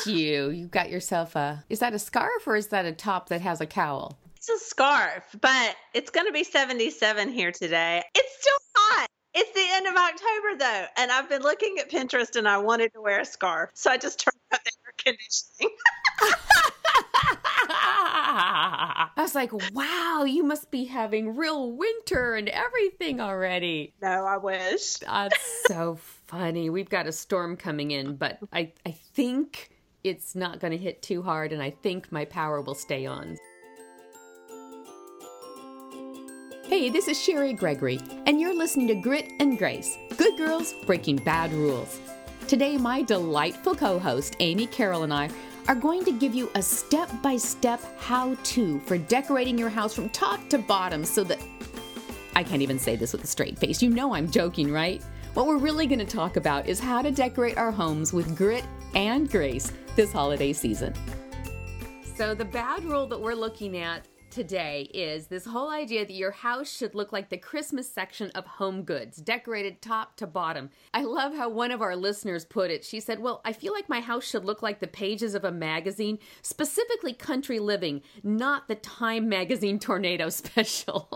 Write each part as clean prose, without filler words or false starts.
at you. You got yourself is that a scarf or is that a top that has a cowl? It's a scarf, but it's going to be 77 here today. It's still hot. It's the end of October, though, and I've been looking at Pinterest, and I wanted to wear a scarf, so I just turned up the air conditioning. I was like, wow, you must be having real winter and everything already. No, I wish. That's so funny. We've got a storm coming in, but I think it's not going to hit too hard, and I think my power will stay on. Hey, this is Sherry Gregory, and you're listening to Grit and Grace, Good Girls Breaking Bad Rules. Today, my delightful co-host, Amy Carroll, and I are going to give you a step-by-step how-to for decorating your house from top to bottom so that... I can't even say this with a straight face. You know I'm joking, right? What we're really going to talk about is how to decorate our homes with grit and grace this holiday season. So the bad rule that we're looking at today is this whole idea that your house should look like the Christmas section of Home Goods, decorated top to bottom. I love how one of our listeners put it. She said, well, I feel like my house should look like the pages of a magazine, specifically Country Living, not the Time magazine tornado special.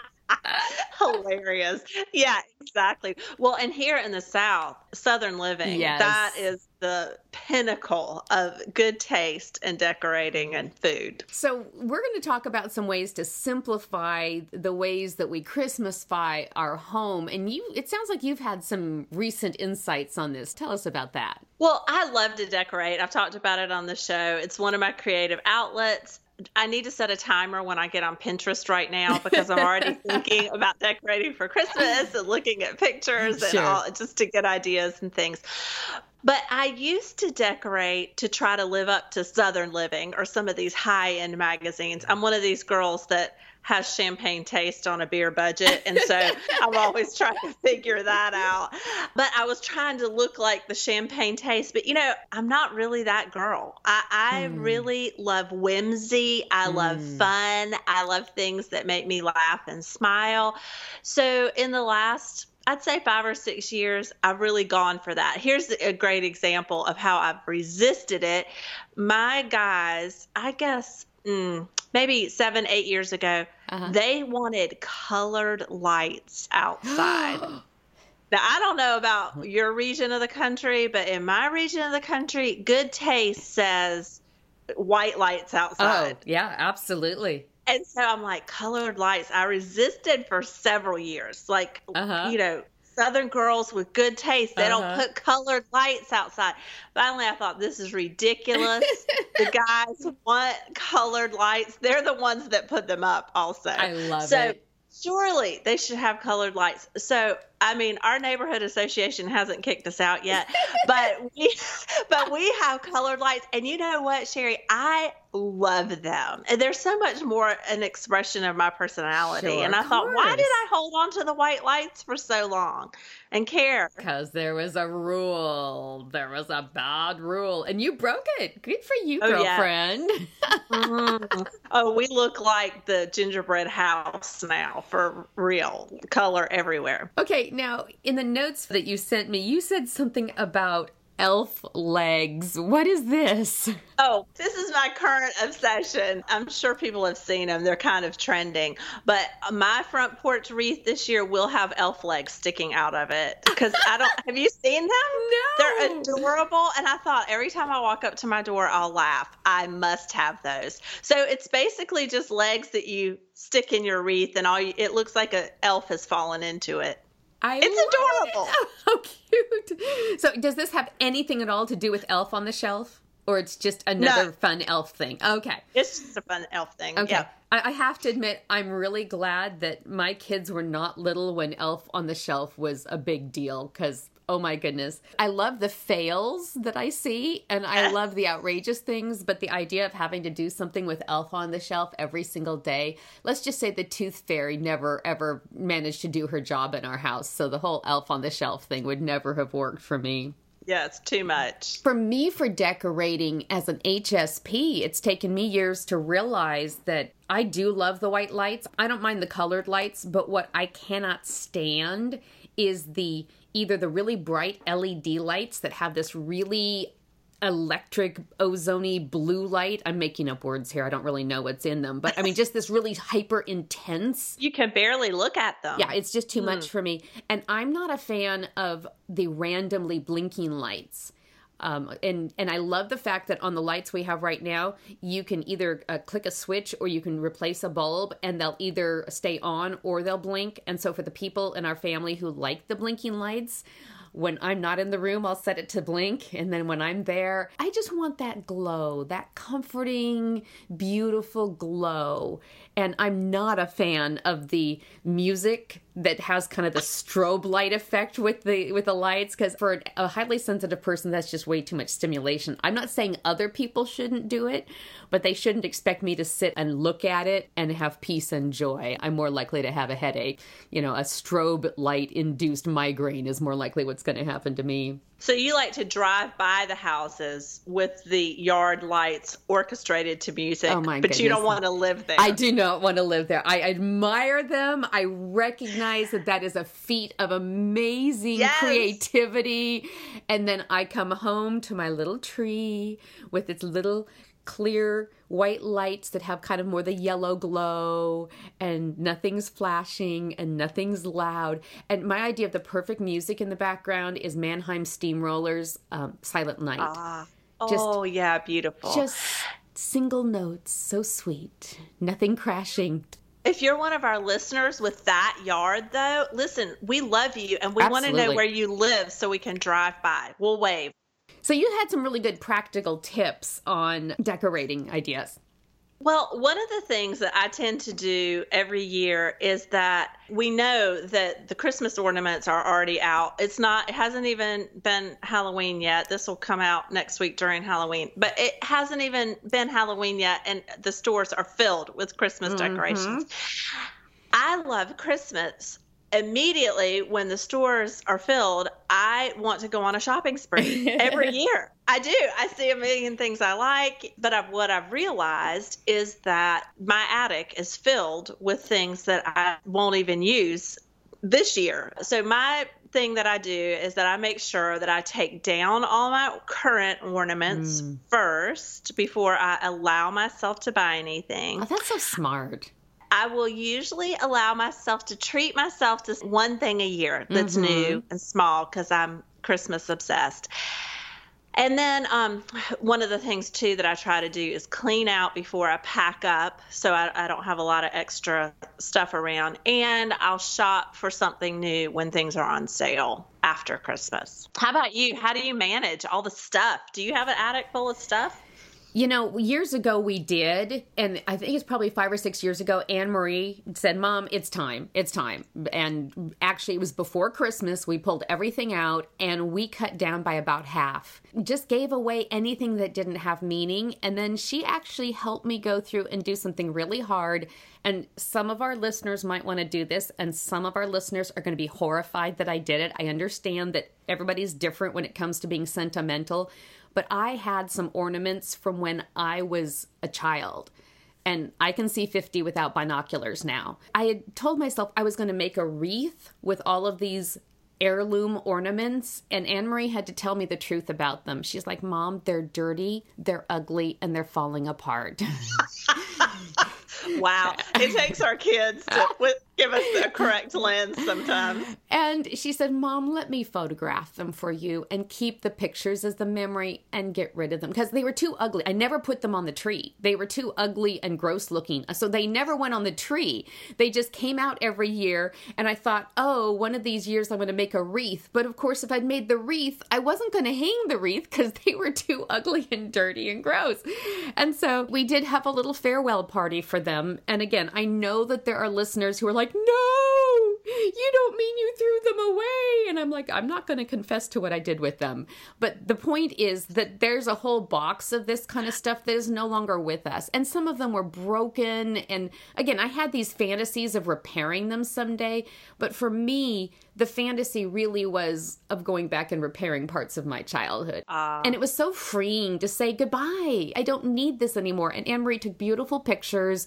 Hilarious. Yeah, exactly. Well, and here in the South, Southern Living, yes, that is the pinnacle of good taste and decorating and food. So we're going to talk about some ways to simplify the ways that we Christmasify our home. And it sounds like you've had some recent insights on this. Tell us about that. Well, I love to decorate. I've talked about it on the show. It's one of my creative outlets. I need to set a timer when I get on Pinterest right now because I'm already thinking about decorating for Christmas and looking at pictures and all, just to get ideas and things. But I used to decorate to try to live up to Southern Living or some of these high-end magazines. I'm one of these girls that has champagne taste on a beer budget, and so I'm always trying to figure that out. But I was trying to look like the champagne taste, but I'm not really that girl. I really love whimsy. I love fun. I love things that make me laugh and smile. So in the last, I'd say 5 or 6 years, I've really gone for that. Here's a great example of how I've resisted it. My guys, I guess, maybe 7, 8 years ago, they wanted colored lights outside. Now, I don't know about your region of the country, but in my region of the country, good taste says white lights outside. Oh, yeah, absolutely. And so I'm like, colored lights. I resisted for several years. Like, Southern girls with good taste, they don't put colored lights outside. Finally, I thought, this is ridiculous. The guys want colored lights. They're the ones that put them up also. I love it. So surely they should have colored lights. So, I mean, our neighborhood association hasn't kicked us out yet, but we have colored lights. And you know what, Sherry? I love them. And they're so much more an expression of my personality. Sure, and I thought, why did I hold on to the white lights for so long and care? Because there was a rule. There was a bad rule. And you broke it. Good for you, girlfriend. Yeah. Oh, we look like the gingerbread house now, for real. Color everywhere. Okay, now, in the notes that you sent me, you said something about elf legs. What is this? Oh, this is my current obsession. I'm sure people have seen them. They're kind of trending. But my front porch wreath this year will have elf legs sticking out of it. Because have you seen them? No. They're adorable. And I thought every time I walk up to my door, I'll laugh. I must have those. So it's basically just legs that you stick in your wreath, and it looks like an elf has fallen into it. It's adorable. Oh, how cute. So does this have anything at all to do with Elf on the Shelf? Or it's just another fun elf thing? Okay. It's just a fun elf thing. Okay. Yeah. I have to admit, I'm really glad that my kids were not little when Elf on the Shelf was a big deal, because, oh my goodness. I love the fails that I see, and I love the outrageous things, but the idea of having to do something with Elf on the Shelf every single day, let's just say the Tooth Fairy never, ever managed to do her job in our house, so the whole Elf on the Shelf thing would never have worked for me. Yeah, it's too much. For me, for decorating as an HSP, it's taken me years to realize that I do love the white lights. I don't mind the colored lights, but what I cannot stand is either the really bright LED lights that have this really electric ozone-y blue light. I'm making up words here. I don't really know what's in them, but I mean, just this really hyper intense. You can barely look at them. Yeah, it's just too much for me. And I'm not a fan of the randomly blinking lights. And I love the fact that on the lights we have right now, you can either click a switch or you can replace a bulb, and they'll either stay on or they'll blink. And so for the people in our family who like the blinking lights, when I'm not in the room, I'll set it to blink. And then when I'm there, I just want that glow, that comforting, beautiful glow. And I'm not a fan of the music that has kind of the strobe light effect with the lights, because for a highly sensitive person, that's just way too much stimulation. I'm not saying other people shouldn't do it, but they shouldn't expect me to sit and look at it and have peace and joy. I'm more likely to have a headache. You know, a strobe light induced migraine is more likely what's going to happen to me. So you like to drive by the houses with the yard lights orchestrated to music, but you don't want to live there. I do not want to live there. I admire them. I recognize that is a feat of amazing creativity. And then I come home to my little tree with its little clear white lights that have kind of more the yellow glow, and nothing's flashing and nothing's loud. And my idea of the perfect music in the background is Mannheim Steamrollers' Silent Night. Yeah, beautiful. Just single notes, so sweet, nothing crashing. If you're one of our listeners with that yard, though, listen, we love you and we want to know where you live so we can drive by. We'll wave. So you had some really good practical tips on decorating ideas. Well, one of the things that I tend to do every year is that we know that the Christmas ornaments are already out. It hasn't even been Halloween yet. This will come out next week during Halloween, but it hasn't even been Halloween yet, and the stores are filled with Christmas decorations. I love Christmas. Immediately when the stores are filled, I want to go on a shopping spree every year. I do. I see a million things I like, but what I've realized is that my attic is filled with things that I won't even use this year. So my thing that I do is that I make sure that I take down all my current ornaments first before I allow myself to buy anything. Oh, that's so smart. I will usually allow myself to treat myself to one thing a year that's new and small because I'm Christmas obsessed. And then one of the things, too, that I try to do is clean out before I pack up so I don't have a lot of extra stuff around. And I'll shop for something new when things are on sale after Christmas. How about you? How do you manage all the stuff? Do you have an attic full of stuff? You know, years ago we did, and I think it's probably 5 or 6 years ago, Anne-Marie said, Mom, it's time. And actually it was before Christmas. We pulled everything out and we cut down by about half. Just gave away anything that didn't have meaning. And then she actually helped me go through and do something really hard. And some of our listeners might want to do this, and some of our listeners are going to be horrified that I did it. I understand that everybody's different when it comes to being sentimental. But I had some ornaments from when I was a child, and I can see 50 without binoculars now. I had told myself I was going to make a wreath with all of these heirloom ornaments, and Anne-Marie had to tell me the truth about them. She's like, Mom, they're dirty, they're ugly, and they're falling apart. Wow. It takes our kids to give us the correct lens sometimes. And she said, Mom, let me photograph them for you and keep the pictures as the memory and get rid of them. Because they were too ugly. I never put them on the tree. They were too ugly and gross looking. So they never went on the tree. They just came out every year. And I thought, oh, one of these years I'm going to make a wreath. But of course, if I'd made the wreath, I wasn't going to hang the wreath because they were too ugly and dirty and gross. And so we did have a little farewell party for them. And again, I know that there are listeners who are like, no, you don't mean you threw them away. And I'm like, I'm not going to confess to what I did with them. But the point is that there's a whole box of this kind of stuff that is no longer with us. And some of them were broken. And again, I had these fantasies of repairing them someday. But for me, the fantasy really was of going back and repairing parts of my childhood. And it was so freeing to say goodbye. I don't need this anymore. And Anne-Marie took beautiful pictures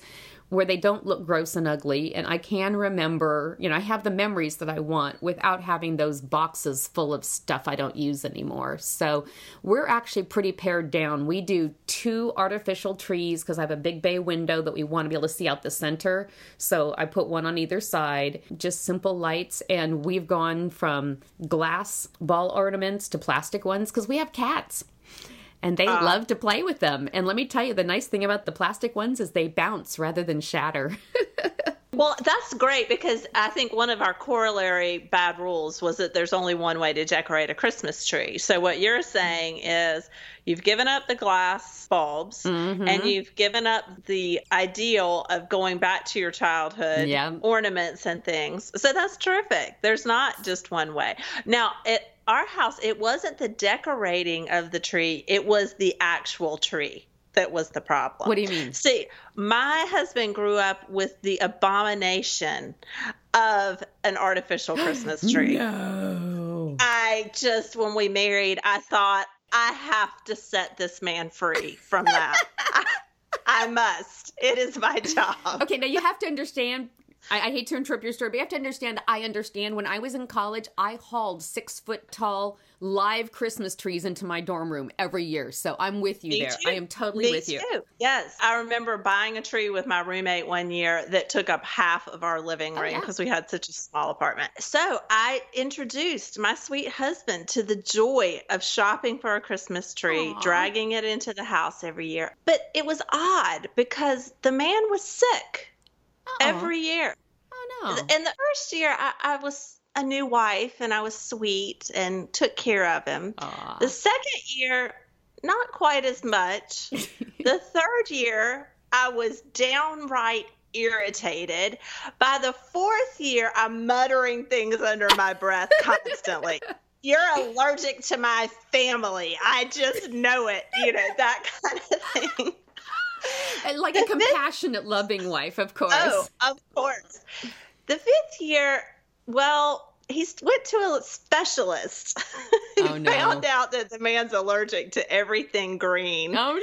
where they don't look gross and ugly. And I can remember, I have the memories that I want without having those boxes full of stuff I don't use anymore. So we're actually pretty pared down. We do 2 artificial trees because I have a big bay window that we want to be able to see out the center. So I put one on either side, just simple lights. And we've gone from glass ball ornaments to plastic ones because we have cats. And they love to play with them. And let me tell you, the nice thing about the plastic ones is they bounce rather than shatter. Well, that's great because I think one of our corollary bad rules was that there's only one way to decorate a Christmas tree. So what you're saying is you've given up the glass bulbs and you've given up the ideal of going back to your childhood ornaments and things. So that's terrific. There's not just one way. Now, our house, it wasn't the decorating of the tree. It was the actual tree that was the problem. What do you mean? See, my husband grew up with the abomination of an artificial Christmas tree. No. When we married, I thought, I have to set this man free from that. I must. It is my job. Okay, now you have to understand. I hate to interrupt your story, but you have to understand, I understand. When I was in college, I hauled 6-foot-tall live Christmas trees into my dorm room every year. So I'm with you there. I am totally with you. Me too. Yes. I remember buying a tree with my roommate one year that took up half of our living room because we had such a small apartment. So I introduced my sweet husband to the joy of shopping for a Christmas tree, dragging it into the house every year. But it was odd because the man was sick. Every year. Oh, no. And the first year, I was a new wife, and I was sweet and took care of him. Aww. The second year, not quite as much. The third year, I was downright irritated. By the fourth year, I'm muttering things under my breath constantly. You're allergic to my family. I just know it. That kind of thing. Like a compassionate, loving wife, of course. Oh, of course. The fifth year, well, he went to a specialist. He Oh, no. found out that the man's allergic to everything green. Oh, no.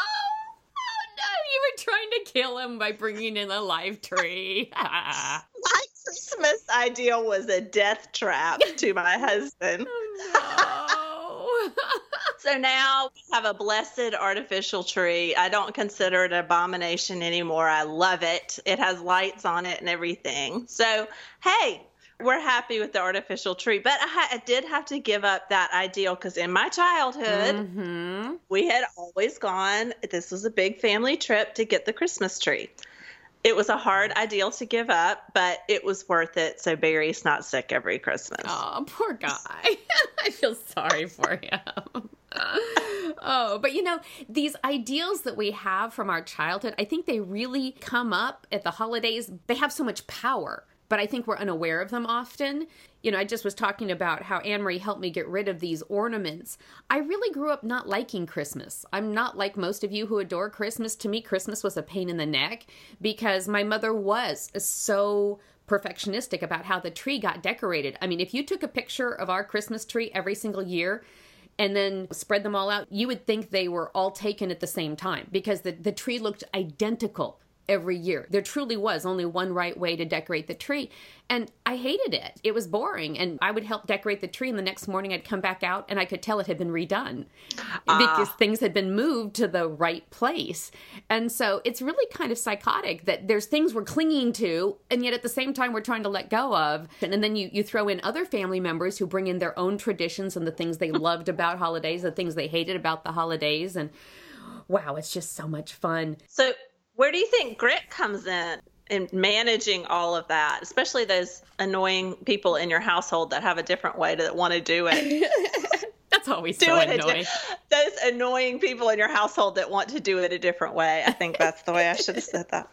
Oh, no. You were trying to kill him by bringing in a live tree. My Christmas ideal was a death trap to my husband. Oh, no. So now we have a blessed artificial tree. I don't consider it an abomination anymore. I love it. It has lights on it and everything. So, hey, we're happy with the artificial tree. But I did have to give up that ideal because in my childhood, we had always gone. This was a big family trip to get the Christmas tree. It was a hard ideal to give up, but it was worth it. So Barry's not sick every Christmas. Oh, poor guy. I feel sorry for him. Oh, but these ideals that we have from our childhood, I think they really come up at the holidays. They have so much power, but I think we're unaware of them often. I just was talking about how Anne-Marie helped me get rid of these ornaments. I really grew up not liking Christmas. I'm not like most of you who adore Christmas. To me, Christmas was a pain in the neck because my mother was so perfectionistic about how the tree got decorated. I mean, if you took a picture of our Christmas tree every single year and then spread them all out, you would think they were all taken at the same time because the tree looked identical every year. There truly was only one right way to decorate the tree. And I hated it. It was boring. And I would help decorate the tree. And the next morning I'd come back out and I could tell it had been redone because things had been moved to the right place. And so it's really kind of psychotic that there's things we're clinging to. And yet at the same time, we're trying to let go of. And then you throw in other family members who bring in their own traditions and the things they loved about holidays, the things they hated about the holidays. And wow, it's just so much fun. So where do you think grit comes in managing all of that, especially those annoying people in your household that have a different way that want to do it? That's always so annoying. Those annoying people in your household that want to do it a different way. I think that's the way I should have said that.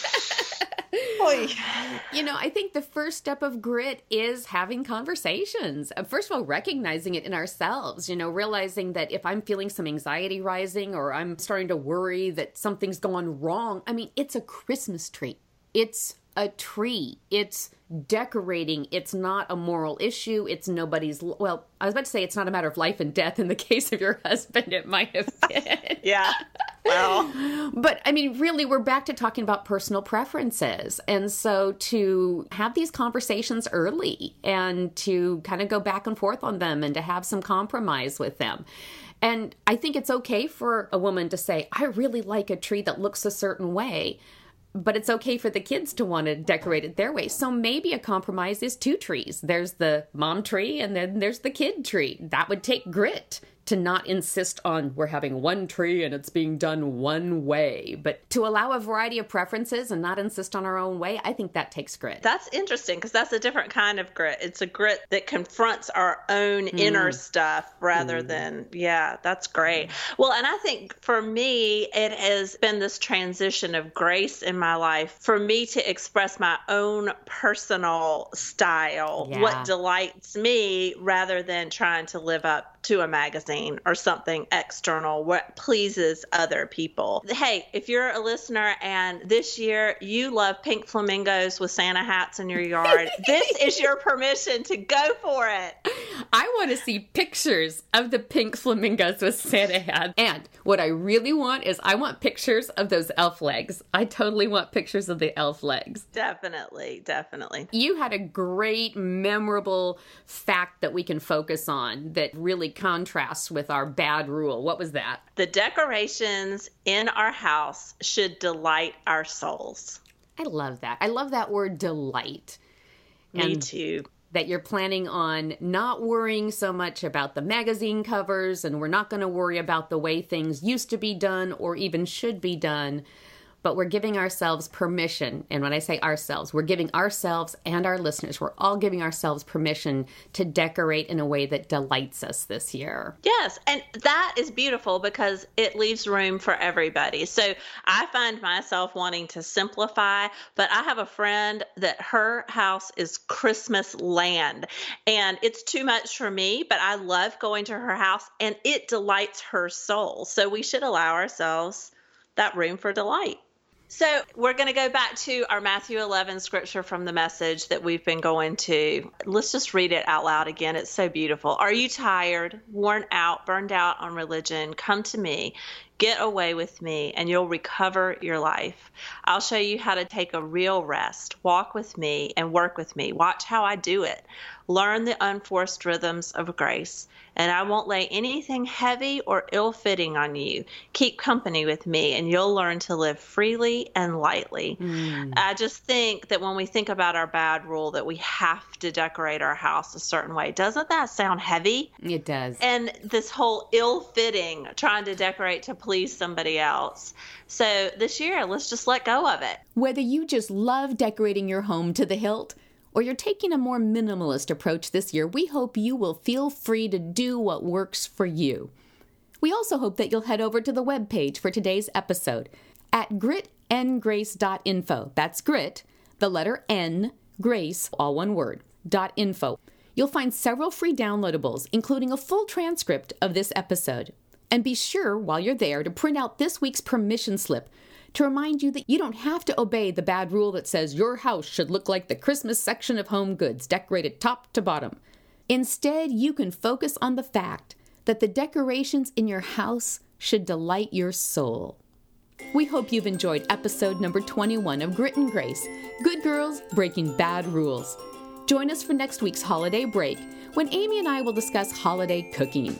I think the first step of grit is having conversations. First of all, recognizing it in ourselves, realizing that if I'm feeling some anxiety rising or I'm starting to worry that something's gone wrong, I mean, it's a Christmas tree. It's a tree. It's decorating. It's not a moral issue. It's nobody's, well, I was about to say it's not a matter of life and death. In the case of your husband, it might have been. Yeah. Well, but I mean, really, we're back to talking about personal preferences. And so to have these conversations early and to kind of go back and forth on them and to have some compromise with them. And I think it's okay for a woman to say, I really like a tree that looks a certain way. But it's okay for the kids to want to decorate it their way. So maybe a compromise is 2 trees. There's the mom tree and then there's the kid tree. That would take grit to not insist on we're having 1 tree and it's being done one way. But to allow a variety of preferences and not insist on our own way, I think that takes grit. That's interesting because that's a different kind of grit. It's a grit that confronts our own inner stuff rather than, that's great. Well, and I think for me, it has been this transition of grace in my life for me to express my own personal style, what delights me rather than trying to live up to a magazine or something external, what pleases other people. Hey, if you're a listener and this year you love pink flamingos with Santa hats in your yard, this is your permission to go for it. I want to see pictures of the pink flamingos with Santa hats. And what I really want is I want pictures of those elf legs. I totally want pictures of the elf legs. Definitely, definitely. You had a great, memorable fact that we can focus on that really contrasts with our bad rule. What was that? The decorations in our house should delight our souls. I love that. I love that word delight. Me too. That you're planning on not worrying so much about the magazine covers, and we're not going to worry about the way things used to be done or even should be done, but we're giving ourselves permission. And when I say ourselves, we're giving ourselves and our listeners, we're all giving ourselves permission to decorate in a way that delights us this year. Yes, and that is beautiful because it leaves room for everybody. So I find myself wanting to simplify, but I have a friend that her house is Christmas land, and it's too much for me, but I love going to her house, and it delights her soul. So we should allow ourselves that room for delight. So we're going to go back to our Matthew 11 scripture from the Message that we've been going to. Let's just read it out loud again. It's so beautiful. Are you tired, worn out, burned out on religion? Come to me. Get away with me, and you'll recover your life. I'll show you how to take a real rest. Walk with me and work with me. Watch how I do it. Learn the unforced rhythms of grace, and I won't lay anything heavy or ill-fitting on you. Keep company with me, and you'll learn to live freely and lightly. I just think that when we think about our bad rule that we have to decorate our house a certain way, doesn't that sound heavy? It does. And this whole ill-fitting, trying to decorate to please somebody else. So this year, let's just let go of it. Whether you just love decorating your home to the hilt, or you're taking a more minimalist approach this year, we hope you will feel free to do what works for you. We also hope that you'll head over to the webpage for today's episode at gritandgrace.info. That's grit, the letter N, grace, all one word, .info. You'll find several free downloadables, including a full transcript of this episode. And be sure, while you're there, to print out this week's permission slip to remind you that you don't have to obey the bad rule that says your house should look like the Christmas section of Home Goods, decorated top to bottom. Instead, you can focus on the fact that the decorations in your house should delight your soul. We hope you've enjoyed episode number 21 of Grit and Grace, Good Girls Breaking Bad Rules. Join us for next week's holiday break, when Amy and I will discuss holiday cooking.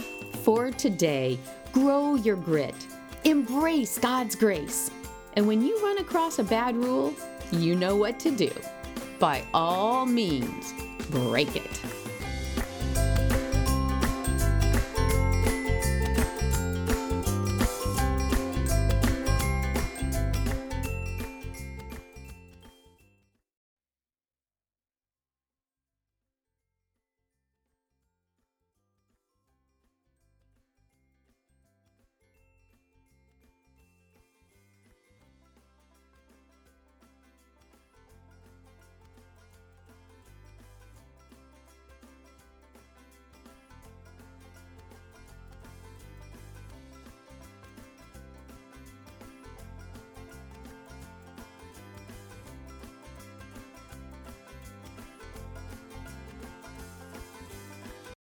For today, grow your grit. Embrace God's grace. And when you run across a bad rule, you know what to do. By all means, break it.